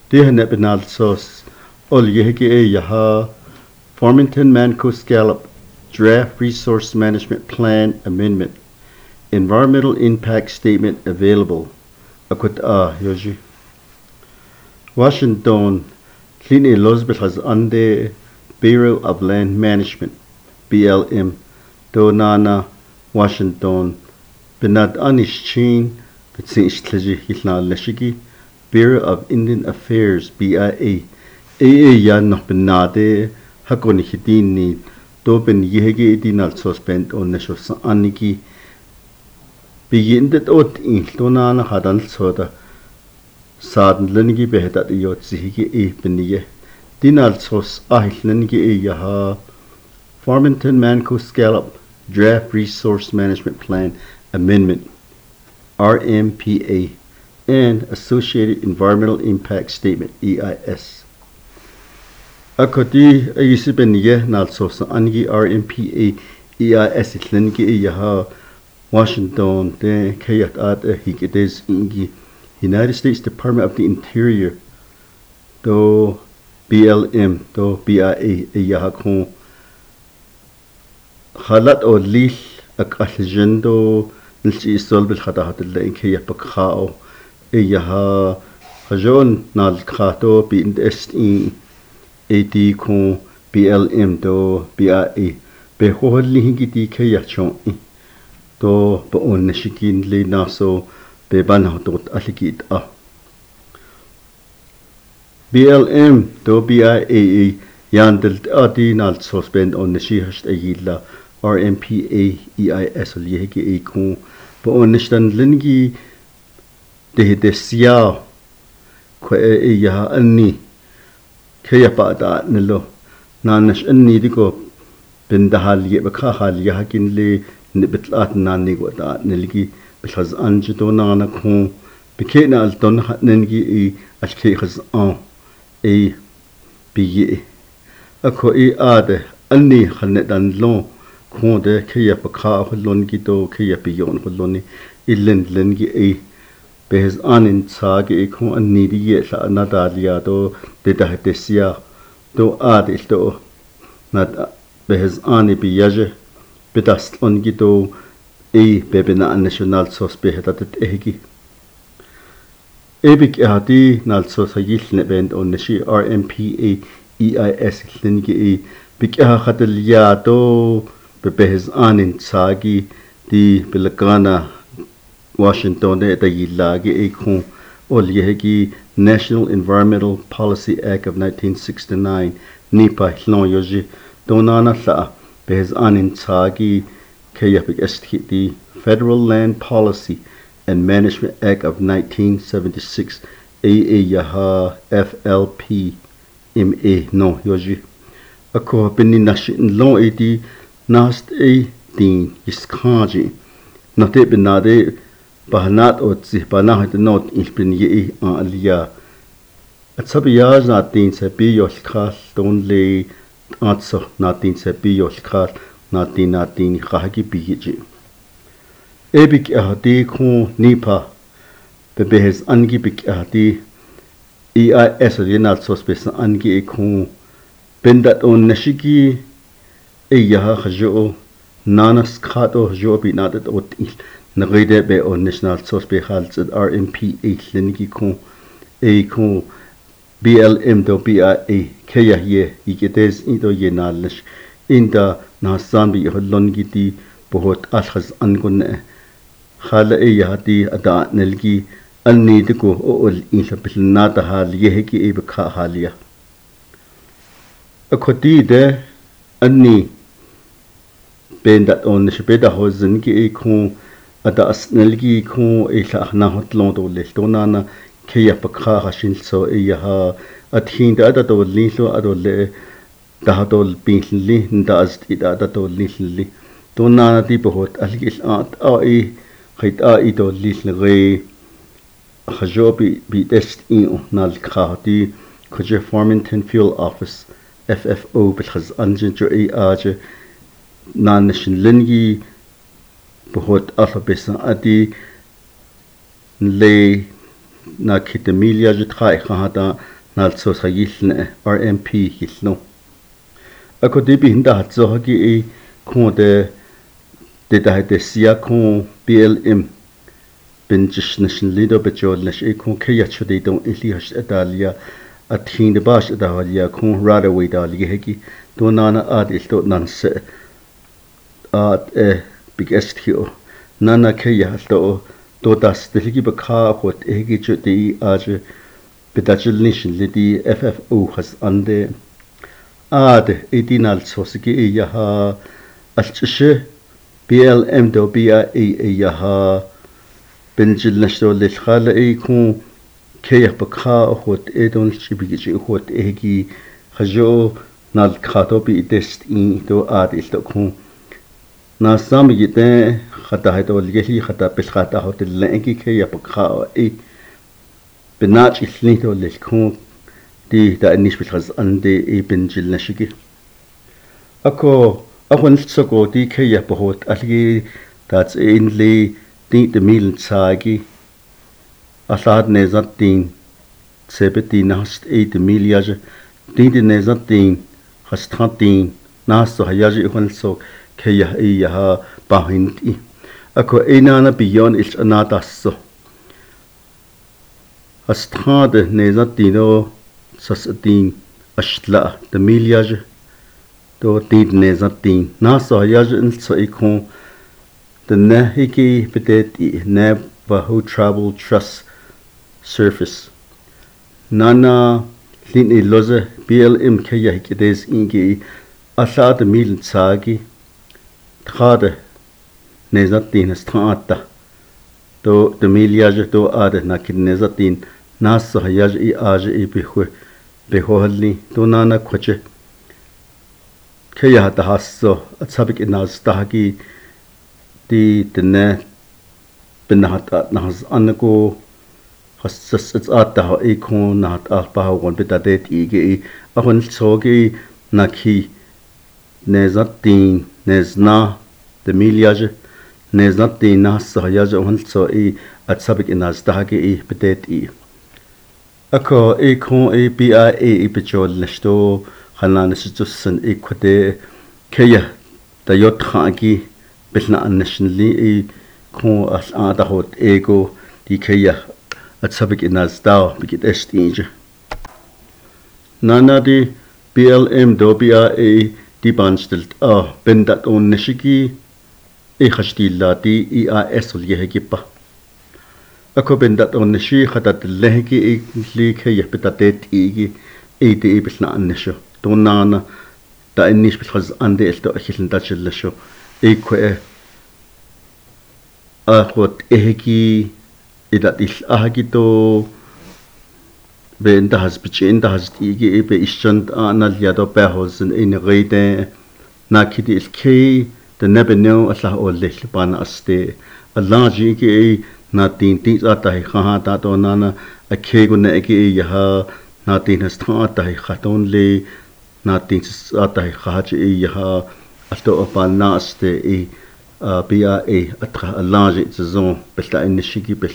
Dihane benalsos ol yehege yaha Farmington Manco Scallop Draft Resource Management Plan Amendment. Environmental Impact Statement available. Akut yoji. Washington Clean Elizabeth has under Bureau of Land Management BLM Donana Washington Benad Anishchin Bitsinchtleji Hilna Leshigi Bureau of Indian Affairs BIA Yan noch benade Hakoni Hidini Doben Yehege Dinal Suspend on Neshos Aniki Begindet ot in Donana Hadal Soda Saden Lengi Behedat Yot Zihige Benie Dinal Sos Ahlengi Yaha Farmington Manco Scallop Draft Resource Management Plan Amendment RMPA and Associated Environmental Impact Statement EIS. Akoti Ayisibeniye Nalsos Angi RMPA EIS Lengi Yaha Washington de Kayat at Hikides Ingi United States Department of the Interior do BLM do BIA Yahakon Halat o Lil ak Aljendo Nilchi Solbil Hadahat in Kaya Pakao Yaha Hajon Nal Kato be in the Est in AD con BLM do BIA Beholi Hingiti Kayachon do Baon Nishikin Le Naso Beban dot Alikit BLM do BIA Yandel Adi Nal suspend on the Shihast Ayila RMPA EIS Yegi Ekon Baon Nishtan Lingi de Desia Kwe Yaha Anni Kayapata Nilo Nanash Anni Digo Bendahal Yebakahal Yahakin Le Nibitlat Nani Wata Nilgi because Anjidona Nakon became al Don Nengi Ashkehas a be a coi ade Anni Hanet and Long Conde Kayapaka Longido Kayapion Holoni Ilend Lengi a Behes Anin Sagi Econ and Needy Yet Nadaliado de Dahetesia do Ade do not Behes Ani Biaje Bedast Ongido Bebena National Sos Behedatet Egi Ebik Ehadi Nalsos Hayil Bend on the Shi RMPA EIS Lingi Bik Ehadeliado Bebehes Anin Sagi di Belagana Washington de Yilagi Ekon Ol Yehegi National Environmental Policy Act of 1969 Nipa Hlon Yoji Donana Sa Behes Anin Sagi the Federal Land Policy and Management Act of 1976 Yaha FLP MA no Yoji Ako Bini Nashin Long Edi Nast Din Iskaji Note Benade Bahanat or Zibana not in Bini Alia at Sabiyaz not Din Sabi Yoshkal don't lay answer nothing Sabi Yoshkal Natin Kahaki Piji Ebik Ahati Kun Nipa Bebehes Angibik Ahati EIS Renal Sospes Angi Ekun Bendat on Nashiki Eyaha Jo Nanas Kato Jobi Nadat Otil Narede Be on National Sospe Hals at RMPA Leniki Kun Ekun BLM do BIA Kaya Ye Iketes Ido Yenalish Inda Nasambi Holongiti Bohot Ashas Angun Hala Eyati Ada Nelgi Alnidigo Ol Inshapilnata Hal Yeheki Ebeka Halia A Kotide Anni Bendat on the Shibeda Hosenki Ekon Ada Asnelgi Kon Ela Nahotlondo Lestonana Kaya Paka Hashinso Eyaha at Hinda Adado Linso Adole Dahadol Bintley Ndaz Idadol Little Donna Dipot Algis Art Ai Hait Aido Little Hajobi be dest in Nal Khati Koje Farmington Fuel Office FFO because Anginger Aja Nanishin Lingi Bohot Alphabesa Adi Le na kitemilia je trai khata nalso sagilne RMP hilno ako de bihinda hatso hagi e ko de da sia ko BLM benjish nation leader bejol nash e ko kaya chudi don ili hash adalia athin de bash adalia ko rada we dalia hegi do nana ad ilto nan se ad biggest hio nana kaya halto do das deligi bakha hot hegi chudi aj bedajil nation lidi FFO has ande ad edinal sosiki yaha alchishe BLM do BIA yaha benjil nashdo lilkhala ikun kaya bakha hot edon chibigi hot egi khajo nal khato bi test in do ad ilto kun na samigite khata hato lgeli khata pel khata hot lengi kaya bakha e benach ilnito lilkun di da nish bil khaz ande e benjil nashigi ako akon tsoko di kaya bahot algi that's inly din de milen sagi asad nezat din sebeti nast e de miliage din de nezat din hastatin nas so hayaji hon so kaya e ya bahinti ako enana biyon il anata so hastad nezat dino sasatin ashla de miliage do din nezat din nas so hayaji in so ikon the Nahiki Pedeti Nabahu Travel Trust Surface Nana Lini Loza BLM Kaya Hikides Ingi Asad Mil Sagi Trade Nezatin Strata do the Miliage do Ade Nakin Nezatin Nas Hayaj I Aj I Behohli do Nana Quache Kaya Hasso Atsabik Inaz Tahagi di denne benahat nahas anko hassas ata ikon nahat alpa gon betadet igi ahon sogi nakhi nezatin nezna de miliage nezatin nas hayaj on so I atsabik inas dagi I betet I ako ikon BIA I bejol nashto khanan situsen ikwade kaya dayot khagi Belna nationally e kon as ada hot ego di kaya at sabik inas daw bigit estinge nana di BLM do BIA di banstelt bendat on nishiki e khashtilla di EIS ul yehipa ako bendat on nishi khatat lehki e li kaya betatet igi e di belna nisho donana da innish bilkhaz ande elto akhiln dachillasho ekwe ahot ehki idat il ahagito benda has bichenda has igi be ischand anal yado behosen in rede nakidi il k the nebeno allah olle bana aste allah ji ki na tin tin ata hi kha ta to nana akhe gun egi ya na tin has tha ta hi khaton le na tin ata hi kha ji ya alto opana aste e BIA atra allange zon belta in shigi bel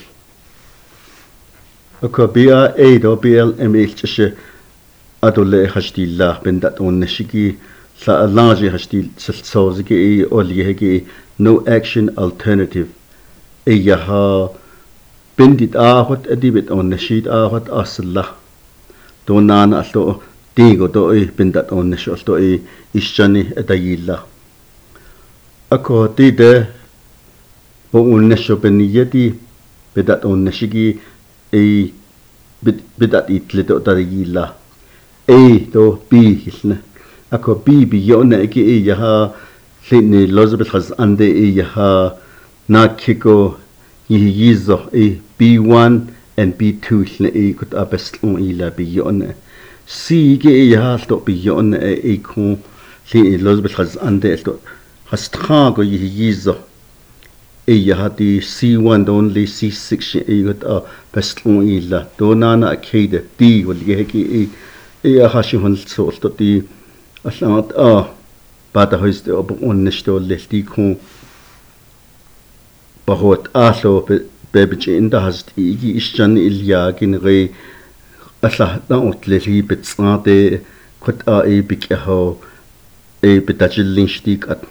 ako BIA do BLM ilche adole hashdilla bendat on shigi sa allange hashdil sozige e oliyege no action alternative e ya bendit ahot adibet on shid ahot asla donan alto digo do e bendat on sholto e ischani etayilla ako tide bo unnesho beniyati bedat onneshigi e bedat itleto tarigila e to bi hilna ako bi yona eki e yaha lini lozbel khaz ande e yaha nakiko yizo e B1 and B2 hilna e kut abest on ila bi yona si ge e yaha to bi yona e ko lini lozbel khaz ande to Hastrago yizo e yahati C1 only C6 e got best on illa donana akede di wal yeki e hashi hon so to di asat bata hoiste ob on nesto lesti ko bahot alo bebich in da hast igi ischan ilyagin re alla na otleli betsate kut a bikho betachilin stik at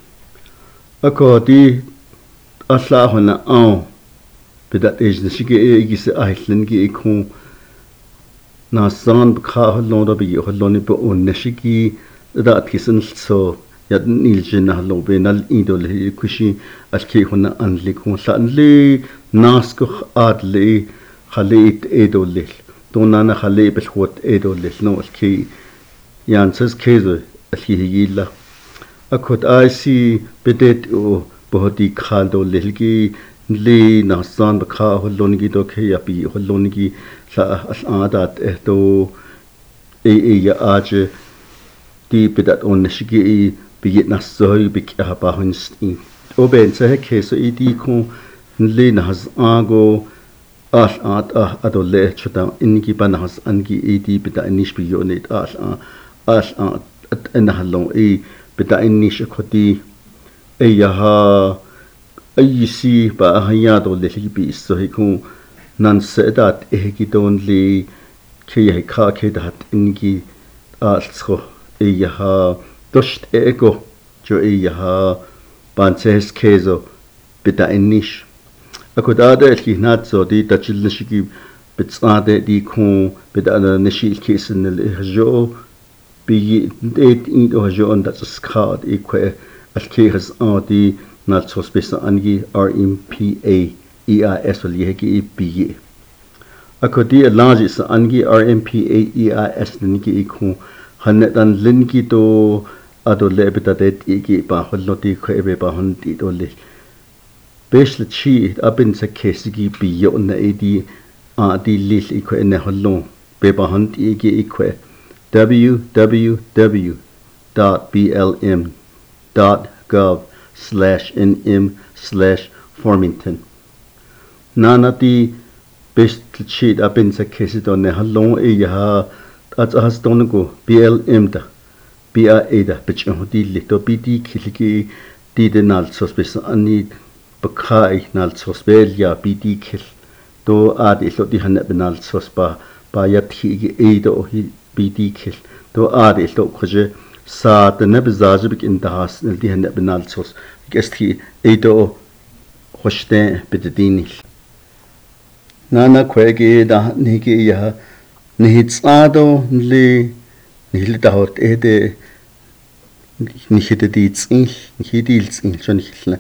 akodi alla hona bedat ejnishige igise ahlenge ikhu nasan bkha holloda bi holloni bo onneshigi dat kisen so yad niljin hallo benal idol kushi alki hona anlik hon sanli nasko adli khalit edolil donana khali belkhot edolil no alki yanses keze alki higila akot aisi bedet o bohoti khaldo lilki li nasan bkha hollongi do ke yapi hollongi sa adat to ya aje di bedat onneshigi bigit nasoy bikha bahunsti oben se keso idi ko li nas ago at adole chuta ingi banahas angi idi bita inish biyonit at enhalon bita inish khoti yaha ayisi ba hayado leli bi so hiku nan sedat ehgidon li ke ka ke dat ingi alscho yaha dost ego jo yaha banses kezo bita inish akodada elki nat so di tachilnishigi bitsade di ko bita nishil kesen el jo bi det in jo on dat skad ikwe alki has adi nat so spesa angi RMPA EIS wal yegi bi akodi large is angi RMPA EIS niki ikhu hanetan linki to ado lebita det igi ba holloti ko ebe ba hondi do le besle chi abin sa kesigi bi yon na edi adi lil ikwe ne hollo be ba hondi igi ikwe www.blm.gov/nm/Farmington nanati best sheet abin sa kesido ne hallo ya at has donugo blm da bia da bichhodi lito bidi khilki didenal sospes ani bakai nal sosbelia bidi khil to adi lo di hanne benal sospa ba yathi edo hi bidi khil to adi lo khoje sa de ne bezajib in das di hanne benal sos gesti edo khoshte bedini nana kwege da nigi ya nihitsado li nihildahot ede nihidits nihidils schon hilne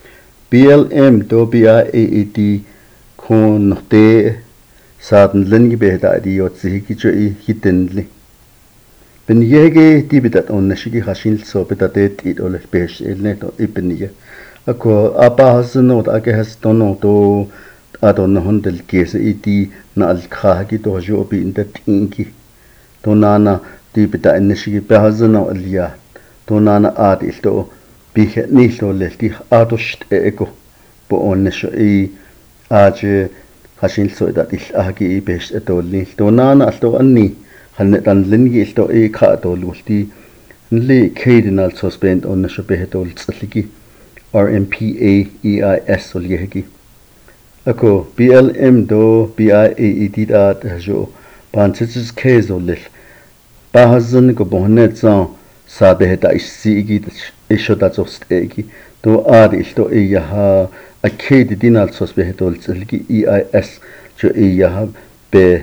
BLM do BIAED kon de saden lengi da di yotsi kicho hitenli ben yege di bidat on nashigi hashin so bidatet it ol besh elnet ibniye ako apa hasno da ke has tono to adon hondel kese iti na al khagi to jo bi indet inki to nana di bita nashigi behazna aliya to nana ad ilto bi ni lo lelti adost ego bo on nasho aje hashin so da il agi besh etolni to nana alto anni halne dan lingi ilto kha to lulti li kadinal suspend on nasho behetol tsligi RMPA EIS ol yegi ako BLM do BIAED da jo panchis kezo lil bahazn ko bohne tsa sa beheta isigi ishoda zostegi to ad ilto yaha akedi dinal sos behetol tsligi EIS jo yaha be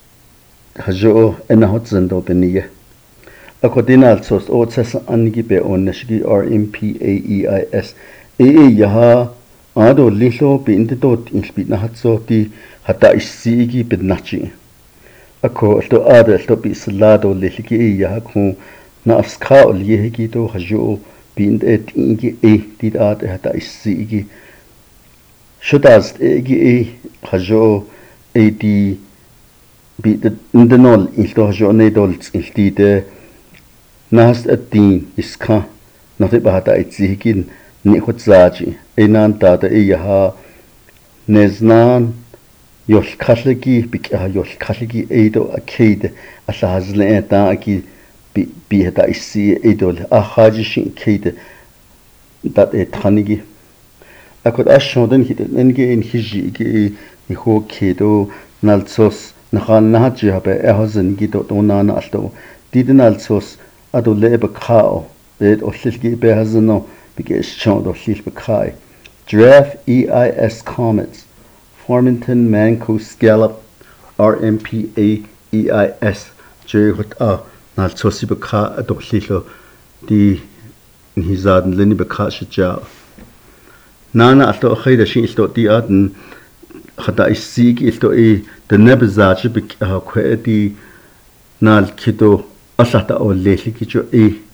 hajo enahotsen do beniye ako dinal sos otsas angi be onneshgi RMPA EIS yaha ado lilo binde dot in spitna hatso di hata isigi bednachi ako to ada to bislado lilgi ya ku na afska ol yegi to hajo binde tingi di ada hata isigi shodas egi hajo di bide indenol in to hajo ne dol iltide nas atin iska note bahata isigi ni khutsaji enan tada yaha neznan yol khalgi bikha yol khalgi edo akide asazle eta aki bi heta isi edol ahaji shin kide dat ethanigi akod ashoden hit nenge in hiji ki ni ho kedo nalsos nahannahat jihabe ehozen gito tonana alto didinal sos ado lebe khao bet ollilgi behazno bige shon do lil bekai Giraffe EIS Comets Farmington Manco Scallop RMPA EIS Jehut nal sosi beka ado lilo di hizaden lini beka shja nana alto khayda shi ilto di aden khata isig ilto de nebzaji bik khwedi nal kido asata o leli kicho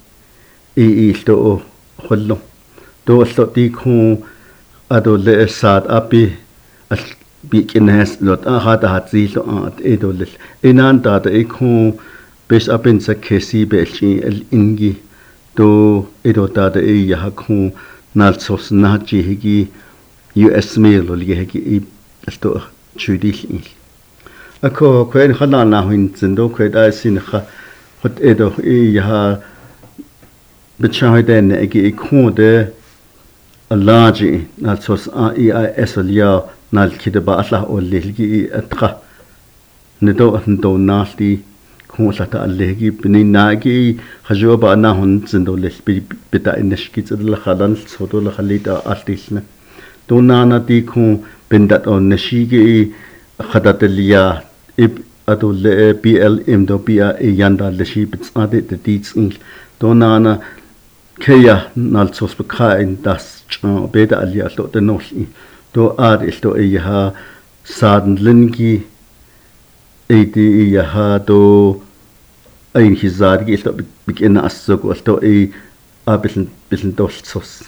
ilto khollo do ilto di khu ado le sad api al bikines lot hata hatzi lo at edol inan ta de khu bes apin sa kesi belchi el ingi do edo ta de ya khu nal sos na chi higi US mail lo li higi sto chudil ako kwen khana na hin zindo kwe da sin kha hot edo ya bechai den egi khu de Alaji nal sos EIS alia nal kidaba Allah o lelgi atra nedo ndo nalti khulata allegi bini nagi khajoba na hun zindo lesbi bita ineshki zedla khalan sodo la khalita altisna donana ti khu bendat on neshigi khadatelia ib ado le BLM do bia yanda leshi bitsade de ditsing donana Kaya nal sos bekain das beda ali alto de noli do ad ilto ha saden lingi edi ha do ein hizad ilto begin asog alto a bisschen dol sos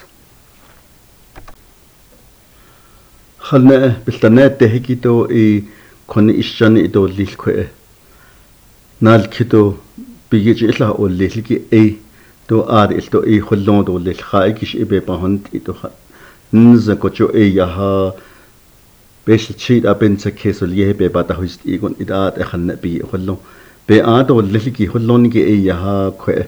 khalne biltanet de hikito konni ishani do lilkwe nal kito bigij illa ol lilgi do ar ilto khullon do lil khaikish ibe bahant ito kha nza kocho ya ha besh chid aben sa kesol ye be bata hoist igon idat khanna bi khullon be a do lilki khullon ge ya ha khwe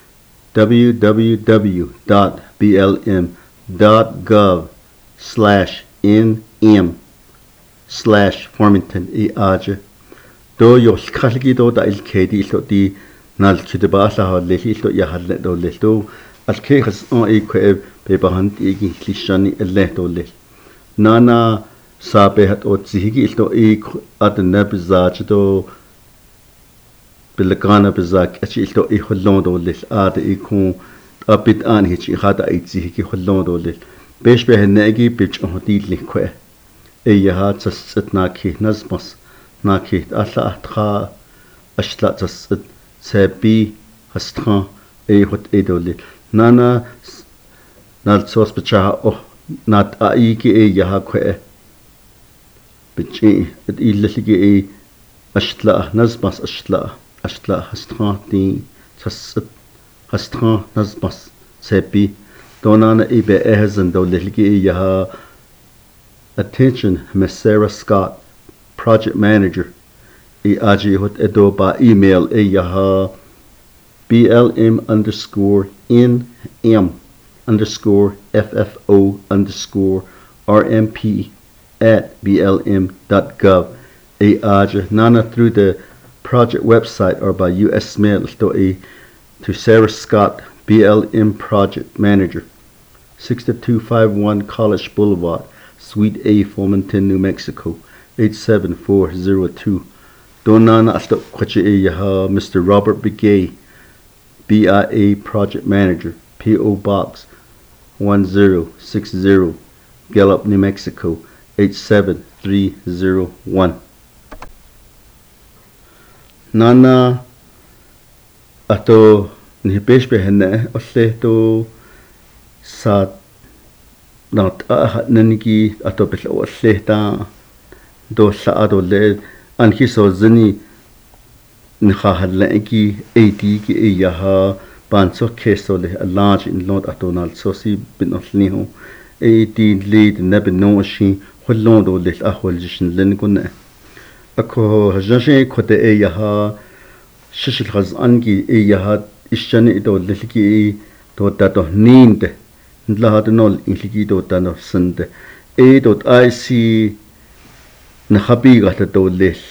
www.blm.gov/nm/Farmington aje do yo khalgi do da il kedi ilto di nal kidba la leli to ya hal do le to al khas on kwe be bahant igi lishani le to le nana sa be hat o zigi to ad nab zach to bilkana bezak achi to khullon do le ad khu abit an hi khata zigi khullon do le besh be negi bich hoti le kwe ya hat sat na ki nazmas na ki alla tra ashla tas Sebi hastran hot edoli nana nal sos becha oh nat aiki ya kwe bichi et illigi ashla nazmas ashla hastran ti sas hastran nazmas sebi donana ibe ehzen do ligi ya attention Miss Sarah Scott project manager aji hot edo ba email yaha blm_ffo_rmp@blm.gov aja nana through the project website or by US mail to Sarah Scott BLM project manager 6251 College Boulevard Suite A Farmington New Mexico 87402 Donana alto kwachi yaha Mr. Robert Begay, BIA Project Manager, P.O. Box 1060, Gallup, New Mexico 87301. Nana ato nihipesh behenne olle to sa not naniki ato bel olle ta do sa ado le anki so zini nkhahal ki 80 ki yaha banso keso le large in lot atonal so si binolni ho 80 lead nabno shi khullon do le ahol jishin len kun ako hajashi khote yaha shishil khaz anki yaha ishani do le ki to ta to ninde ndla hat nol ilki do ta no sende ic nakhabi gata to le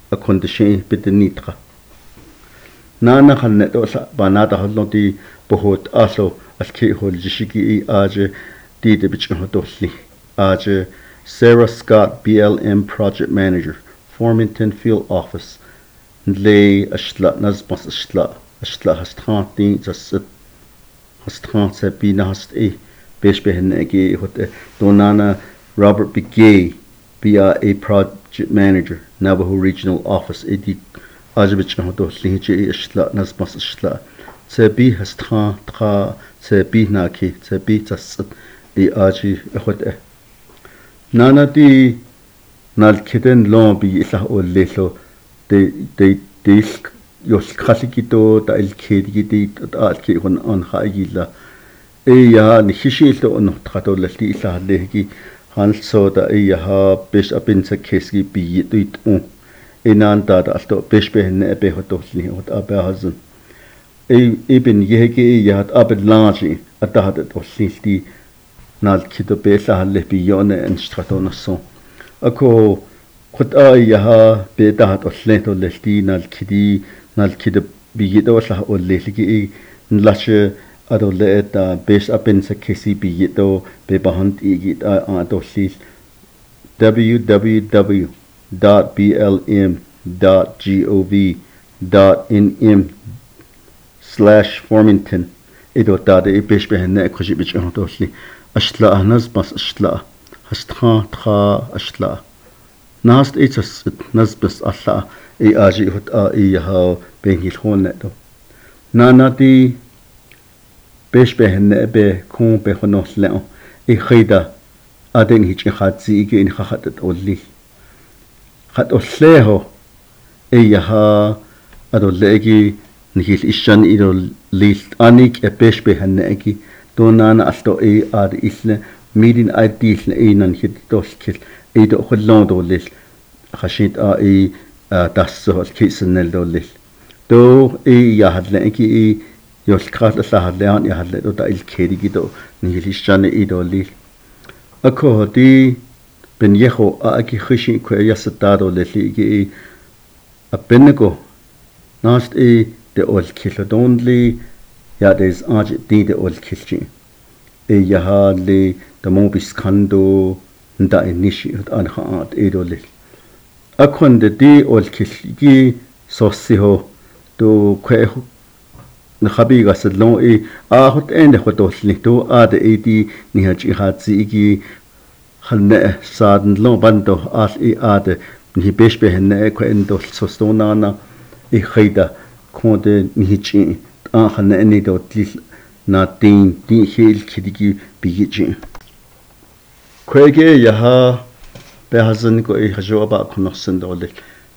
akondishin bitinitra nana khanne to sa banata holloti bohot aso alki holjishiki aje di de bichotolli aje Sarah Scott BLM Project Manager Farmington Field Office le ashla nazbas ashla hastranti zasat hastrant se binast beshbehnegi hot donana Robert Begay BRA Project Manager Navajo Regional Office edit Ajbich hoto linchi ashla nazbas ashla se bi hastran tra se bi naki se bi zasat aji hot nana di nal kiden lo bi illa ollelo de yol khalikito ta el khedi ta al ki hon on khaigila ya ni hishil on trato lati illa legi han so da ya ha bes apin sa keski bi tuit inan ta alto bes be ne be hoto li hot aba hazun ibn yegi ya hat abel langi atahat to silti nal kito be la le bi yone en strato naso ako khut ya ha be ta hat leto lesti nal kid bi do la o le ligi nlashe ado le ta bes apin sa kesi bi do be bahant igi a to sil www.blm.gov.nm/Farmington ido ta de bes be ne khoshi bi to sil ashla nas bas ashla hastha tra ashla nast it's nas bas alla aji hot ya ha ben hil khon to nana di bes be ne be khon be khonos le khida aden hich khatsi ge in khat olli khat olleho ya ha ado legi nihil ishan ido list anik bes be ne ki to nana alto ad isle midin idil inan hit toskil ido khollon do lil khashit das so kisnel do lil to ya hadle ki yol khat la hadle ya hadle do ta il khedi gido nihil ishan ido lil ako di ben yeho aki khishi ko yasatado lil ki apenko nast de ol kilodonli ja des aj de ol kilchi ya hadle the mobis kando nda inishi an khat edole akon de di ol kilgi sosiho to kwe na khabi gaslon a hot en khoto lito ad edi ni hachi khatsi gi khalne saden lo bando as ad ni beshbe henne ko en do sostona na khida khode ni hichi a khalne ni do til na tin hil khidigi bigi kwege yaha behazan ko hajoba khnosen dole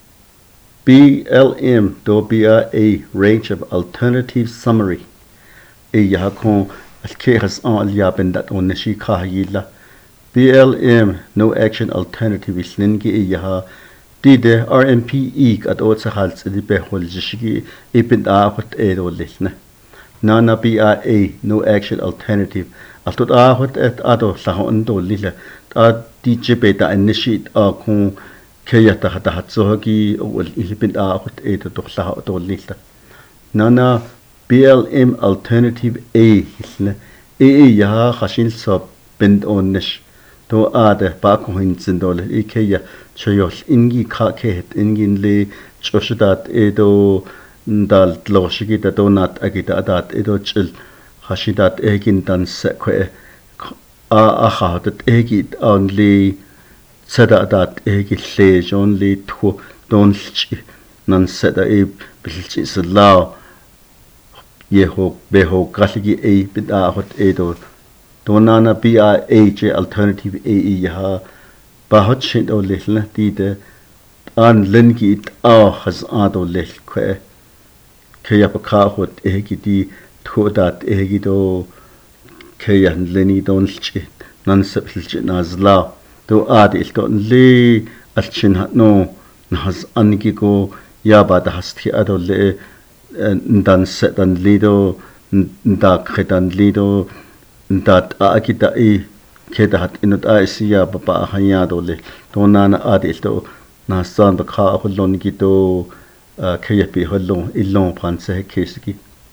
BLM do bia a range of alternative summary yaha ko alkhas al yaben dat onneshi khayila BLM no action alternative islingi yaha dide RMPE at otsa hals di behol jishigi ipin a hot edolilna nana BRA no action alternative altot a hot et ado sahon do lila a djp ta initiate a ko kayata hata hatsogi ol ipin a hot et to sah do lila nana BLM alternative a hisna ya khashin sab bend onnish to ade ba ko hinsin dole ikaya choyol ingi kha khet ingin le choshidat edo dal tloshigi da donat agita adat edo chil khashidat egin dan sekwe a khadat egit only sada adat egit le only thu don nan sada e bilchi sala yeho beho kaligi e bida hot edo donana BRA alternative a ya ba hot shin o lehla tide an lengi a khaz ado leh kwe kaya pa kha hot egi di thodat egi do kaya leni don chi nan sepilchi nazla to ad il to le alchin no naz angi ko ya ba da hasti ado le dan setan lido nda kretan lido dat akita keda hat inut aisia papa hanya dole to nana adil to nasan bakha hollon gito KFP hollon illon panse kesiki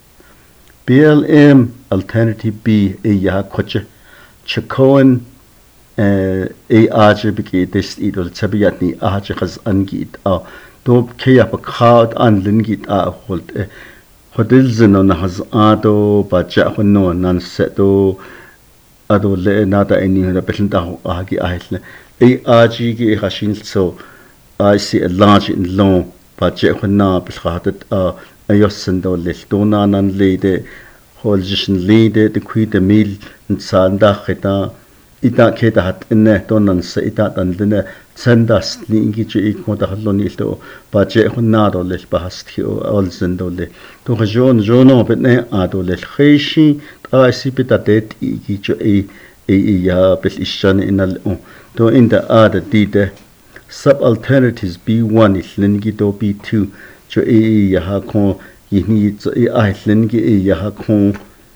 BLM alternative B ya koche chakon aje biki des idol tabiyat ni aje khaz angit a to KFP khaut an lingit a holt hodil zino na haz ado bacha honno nan seto ado le nada eni na belinda agi ahle aje gi khashin so I see a large in long bacha honna bilkhatat ayosendo le tona nan lede holjischen lede de kuide mil sanda khita ita kheta hat inne tonan se ita tan dine sendas lingi che ikmo da halloni to bache honna do le bahasti olzendo le to jon jono betne ado le khishi ta si pita det igi che ya bel ishan inal to in the ada dide sub alternatives B1 lingi do B2 cho ya ha ko yini zo lingi ya ha ko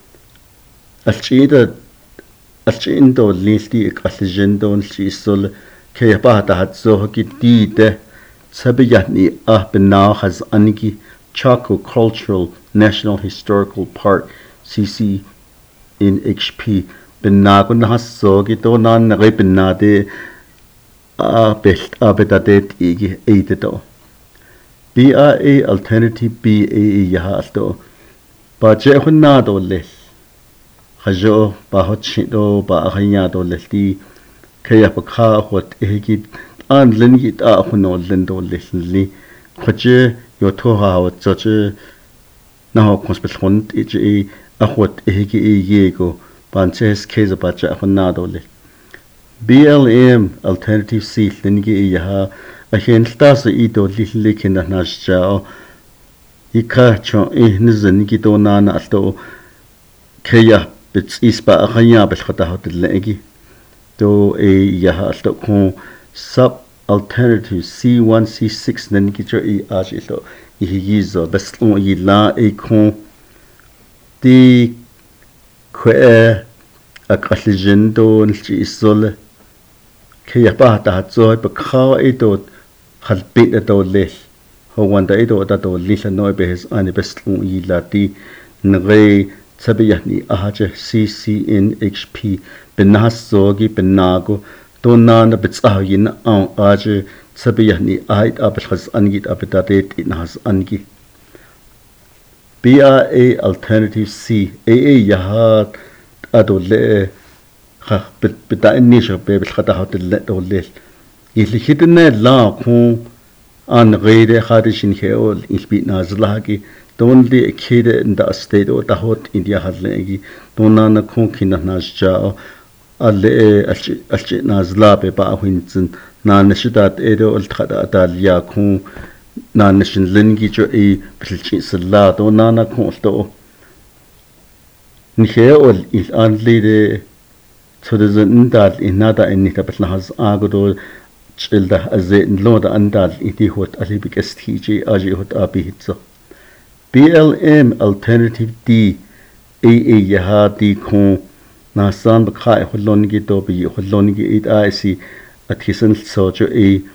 alchindo lilti kalgendo lisol ke ba da hat zo ki dide sabiyani bena has angi Chaco Cultural National Historical Park CC in HP bena ko na so ki to nan re bena de best abetadet igi eitedo BRA alternative BA yaha alto ba je hunna do le khajo ba hochido ba khanya do le ti khaya pa kha hot egi an lengi ta huno lendo le li khaje yo tho ha wa che na ho konspel hont e a hot egi yego ban ches keza ba je hunna do le BLM alternative C lingi yaha ahen tasa ito lilikin na nasjao ika cho nizan ki to nana alto kaya bits ispa akhanya bel khata hotel legi to yaha alto ko sub alternative C1 C6 nan ki cho aj ito yizo best on yila ko di kwe akhaljendo nchi isol kaya pa ta zo pa kha ito khalpit ito le ho wanda ito ta to lisa no be his ani best yilati nge sabiya ni ahaje CCNHP benas zogi benago to na bitsa yin an aje sabiya ni ait abel khaz angit abetate in has angi BRA alternative C AA yahat ado le bita inni shabe bil khata hotel do le ili hitne la khu an ghaire kharishin kheol ilbi nazla ki donli khide in the state o hot india halegi donana khu khina nasja alle alchi nazla be ba huinzin na nishidat edo ul khada atalia khu na nishin lingi jo bilchi sala donana khu to nikheol il anli so there's an indal in nada in nita but has agodo childa azet loda andal iti hot alibik stg aji hot abi hitso BLM alternative D AA yaha di ko nasan bakha hollon gi to bi hollon gi it IC athisan so jo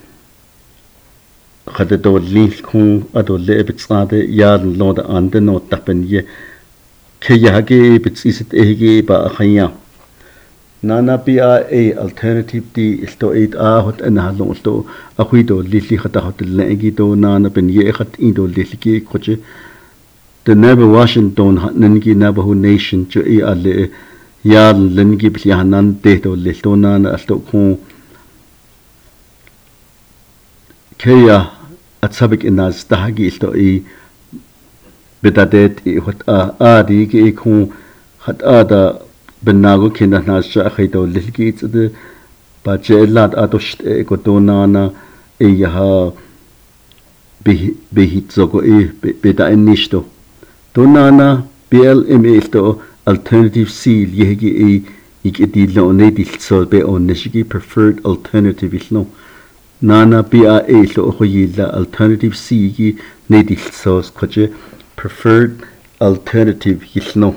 khada do link ko ado le bitsade ya loda ande no tapen ye ke yage bitsit ege ba khanya Nana BRA alternative D isto 8A hot an halong sto akhuido lili khata hot legi do nana ben ye khat indo lili ki khoche the Navajo Washington nangi Navajo Nation cho ale ya lengi blianan de do lito nana sto khu kaya atsabik inas tahagi isto betadet hot di ki khu khat ada benago kinda nasha khito lilki tsde ba chelat atosh ko tonana yaha behitzogo beta enisto tonana BLM isto alternative C yegi ikidilo nedilso be oneshigi preferred alternative isno nana BRA lo khoyila alternative C gi nedilso khoche preferred alternative isno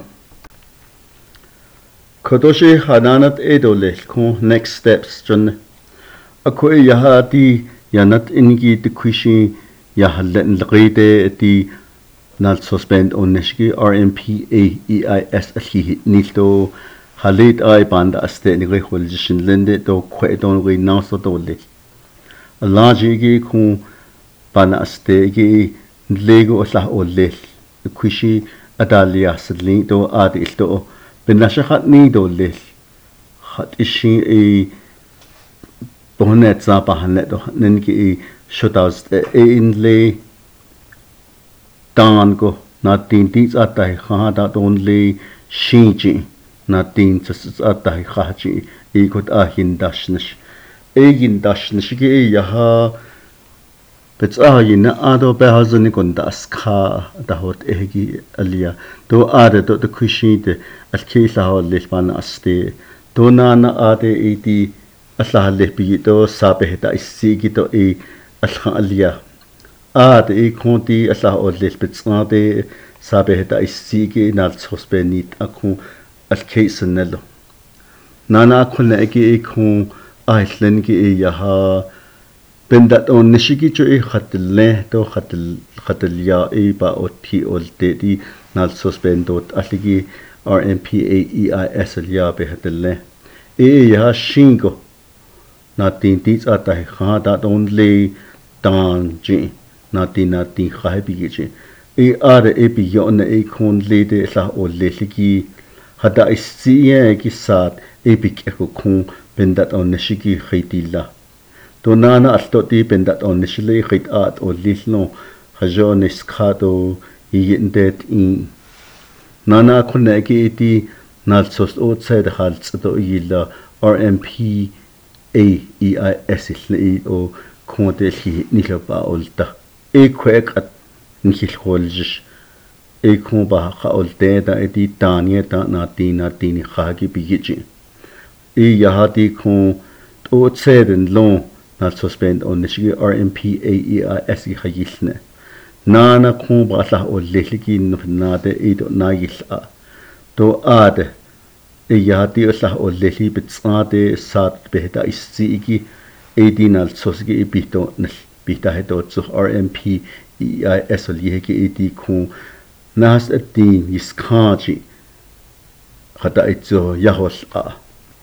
Kodoshi hananat edole ko next steps jon akoi yaha di Yanat ingi the kushi ya halen laqide ti nal suspend onneshki RMPA EIS alhi nilto halit ay banda aste ni rehol jishin lende to kwedon we naso to le alaji gi ku bana aste gi lego la olel kushi adalia sidli to adi ilto benashat ni do le hat ishi e bonet za bahanet do nenki shotaus in le dan go na tin ti atai kha da don le shinji na tin tsas atai kha chi e got a hin dashnish e hin dashnish ge ya ha bets a yin ado be hazani kon das kha da hot e gi alia to ade to the kushi de al ki la hol le ban aste to na ade e ti Allah le bi to sabe ta isi gi to e al alia e konti Allah o le betsade sabe ta isi gi nal sospenit aku al keisenelo nana kunna e ku aislen gi e ya ha bendat on nishigi jo e khatle to khatel ya e ba o ti olte di nal suspendot aligi RMPA EIS ya be hatelle ya shingo na tin ti ata kha da don le dan ji na tin khai bi ji e are e bi yo na e khon le de la o le ligi hada isi ye ki sat e bi ke ko khon bendat on nishigi khitila to nana alto ti bendat on nishile khit at o lilno hajon iskato yindet in nana khone ki ti nal sos o tsed hal tso yila RMP EIS li o konte li ni lo ba olta e kwek at ni holjish e kon ba kha olte da e ti tanie ta na ti kha ki bigi e yahati kon to tseden lo na suspend on the RMPA EIS khayilne nana kon ba la o leliki na de e do na yila to ade e yahati la o leli bitsade sat behta isigi edinal sosgi bito nal bita heto zu RMP EIS liheki edi kon nas edin iskaji hada itzo yahol a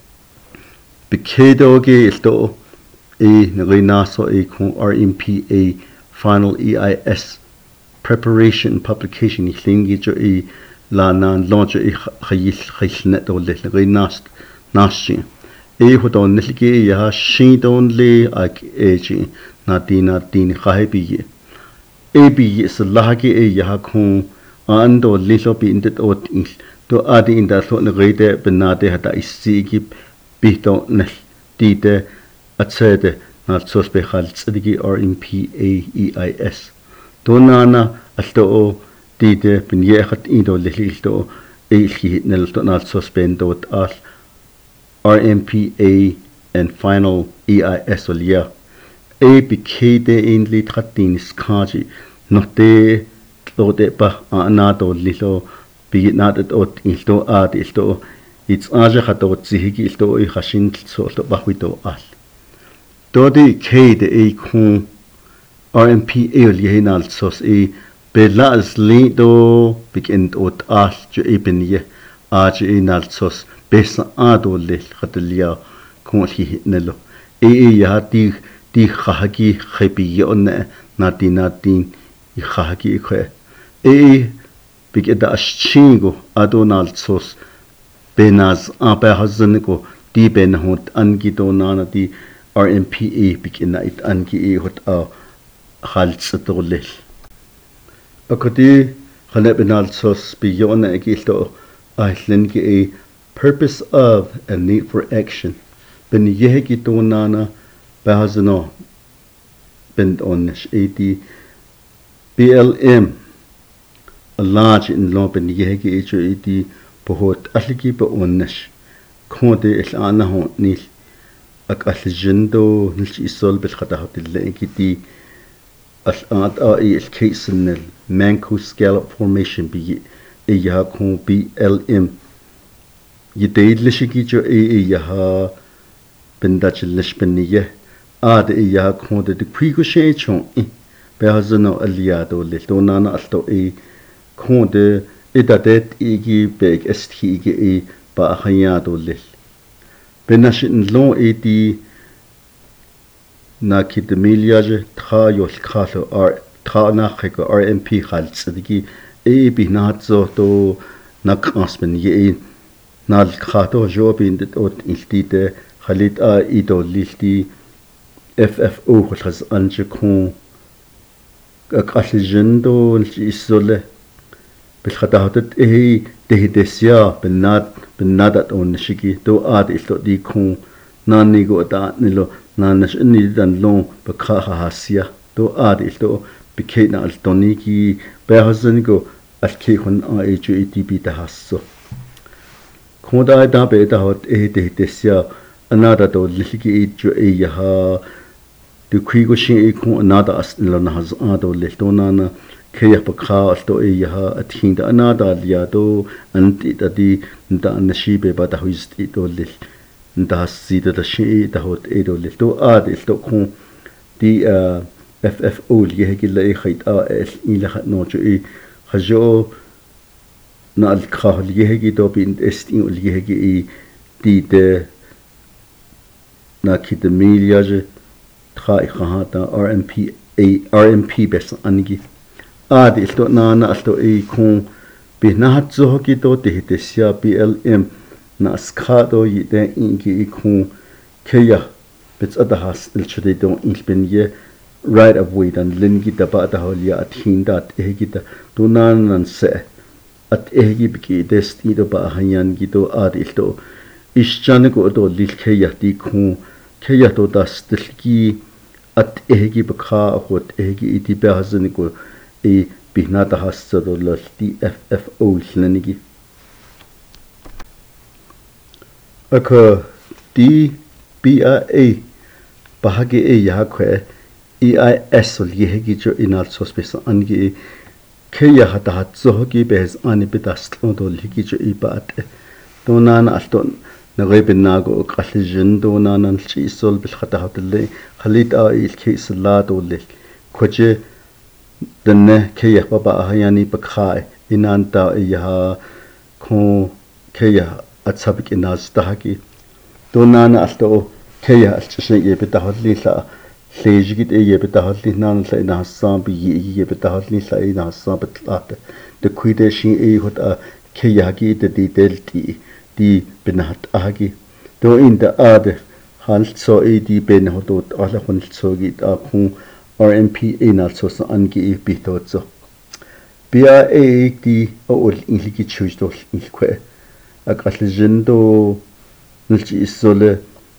bikedo ge ilto e naso e kon RMPA final EIS preparation publication ihlingi jo e la nan launch e khayil to le nasti e hodon nilgi ya shidon le ak eji na tin khabi e bi salahgi e ya khon ando lilo bi indet ot il to adi inda so ne rede benade hata isigi bito nel dide atsede na sosbe khal tsidigi RMPA EIS to nana alto dide bin yechat indo lilto e nel to na suspendot al RMPA and final EIS olia e bikede in lit khatin skaji note lote pa anato lilo bi nadet ot ilto ad ilto it's aja khatot zihigi ilto e khashin so to bahwito al dodi kede e kun RMPA olia hinal sos e belas lido bigend ot al jo ebenie aj inal sos besa adole khatelia kon hi nelo e ya ti khagi khabi yonne natin i khagi khe e bigeda aschingo adonal sos benaz apa hazne ko ti ben hot angi to nana ti RMPA bigena it angi e hot a khals tole akoti khale benal sos biyona ekilto aislen ki a purpose of and need for action ben yehki to nana bahazno bend on 80 BLM a large in law ben yehki HOED pohot ahliki pa onnesh khode ilana ho nil ak aljendo nil isol bil khatahat lekiti al-at il casenel manco scallop formation bi ya kon BLM يديد لشكي جو اي يها بنداج لشبنية ade ya khode de kwigo she chon behazno aliado le donana alto khode idadet igi beg estige ba hayado le benashin lo di na kidmiliage tra yol khalo tra na khiko RMP khaltsdigi binatzo to nakasmen ye nal khato jobin det ot iltite khalit ido lilti FFO khas anje khon akhaljindo isole bilkhatahat dehidesia benadat on shiki to ad ilto di khon nani go ta nilo nanas ni dan lo bakha hasia to ad ilto bikena altoni ki behazan go alki khon AHETB ta hasso khoda da be da hot dehidesia anada to liki jo ya du krigo shi ko anada aslo na haz ado le tonana kaya pakha alto ya athinda anada liya do anti tadi nda nashibe ba da huisti to le nda sida da shi da hot edo le to ad ilto ko di FFO li hegila khait ila no jo khajo na al khah li hegi do bin esti li hegi di de na kidmiliage tra khata RMP bes angi ad ilto na alto khon binat zo ki to te sia BLM na skado yide ingi khon kya bits ada has ilchde do ilbenye right of way dan lingi da ba da holia athinda egi da tunan se at egi biki desti do ba hanyan gi do ad ilto ischane go do lilkhe yati khon kaya to das tilki at egi bakha khot egi iti behazani ko bihnata hassa do lalti FFO lnanigi aka di BIA bahagi ya khwe EIS ol yegi jo inal sospesa angi kaya hata hatzo gi bez ani bitas do ligi jo ibat donan alton نغيب الناقو قال الجندو نانا نلشي سول بالخطاهات اللي خليت الكي سلات واللي كوجي دنه كيه بابا يعني بكخاي إنان تا إيها كون كيه أتصابك الناس تحكي دونانا ألتو كيه ألتشي يبتاهات لي لا ليجيت يبتاهات لي نانا لا إنها الصام بيجي يبتاهات لي لا إنها الصام بتلات دكويدة شيء هاد كيه هكي دي دلتي di benat agi do in the ad halt so di ben hodot ala khon so gi ta khu RMP na so sa angi bitot so bia di ol inliki chuj do ilkwe akal jindo nilchi isole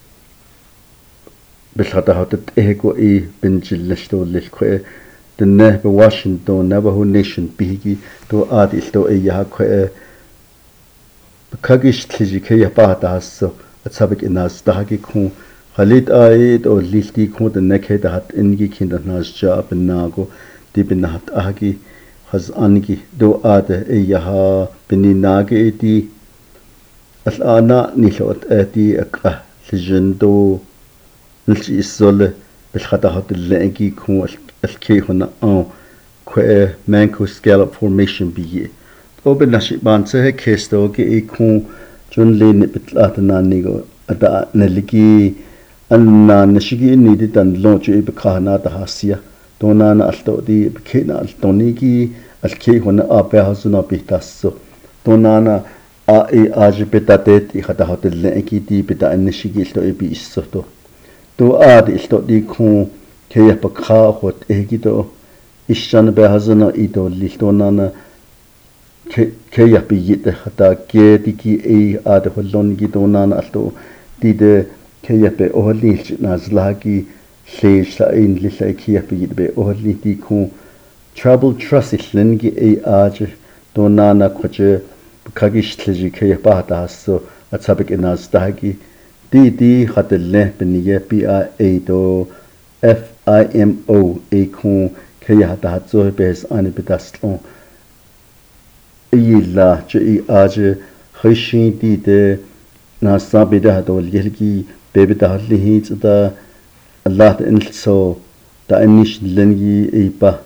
bilhata hatot ego benjil lashto lilkwe denne be Washington Navajo Nation bigi do ad ilto ya kwe kagish tliji kaya pahata hasso atsabik inas dahagi khun khalid aid o lilti khun de nekhe dahat ingi kinda nas jab nago di binahat ahagi khaz angi do ade yaha bininage di alana nilot ati akah lijendo nilchi isole bil khatahat lengi khun alkay huna kwe manco scallop formation biye oben nashi banse he kesto ke ikhu chun le ne pitlat na ni go ada naliki anna nashigi ni di tan lo chu be khana ta hasia tona na alto di khena alto ni ki alke hona ape hasuna pitasso tona na aj petatet I khata hotel le ki di peta nashigi alto bi issoto to ad alto di khu ke ya pa kha hot e ki to ishan be hasuna ido li tona na kaya piyit hata ke tiki ad hollon gi donan alto dide kaya pe ohli nazlagi sha in lisa kaya piyit be ohli ti ku trouble trust lingi aj donana khoche kagish tleji kaya pa hata hasso atsabik inaz dagi di khatelle beniye PIA do FIMO ku kaya hata hatso bes ani bedastlon illa che aj khishin di de na sabida do lelgi bebe da li hit da Allah so da inish lengi ipa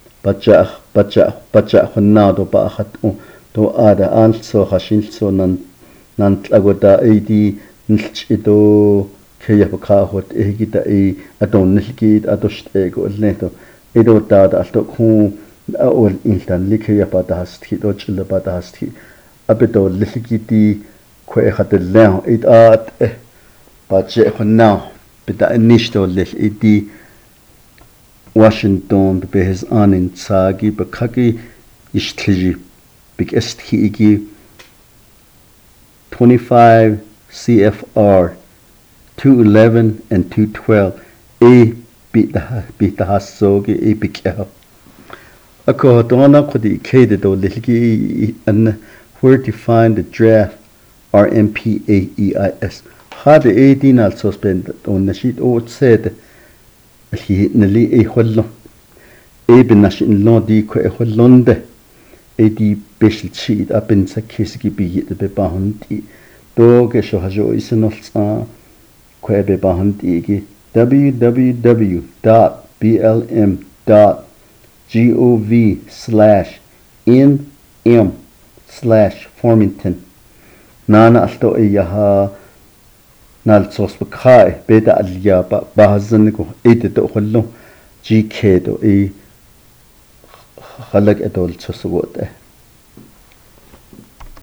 bacha khonado ba khat to ada also khashin so nan tlagoda idi nilchito kaya baka hot egita adon nilkit adost ego leto edo da alto khu ol intan likaya pata hasti do chilla pata hasti abedo likiti kwe khatella it at bacha khonna bita inishto lil idi Washington behes anin tsagi bakaki ishtiji big estiki 25 CFR 211 and 212 a bita hasogi a bikya ako dona kodi kede do lilgi and where to find the draft RMPAEIS had 18 also spent on the sheet or said he nali hollo benashin lo di ko hollonde di special sheet up in sakisiki bi be bahunti do ge sho hajo isnol sa ko be bahunti gi www.blm.gov/nm/Farmington nana alto yaha nalsos bakhay beta alya bahazan ko to hollo GK do khalag adol sosugote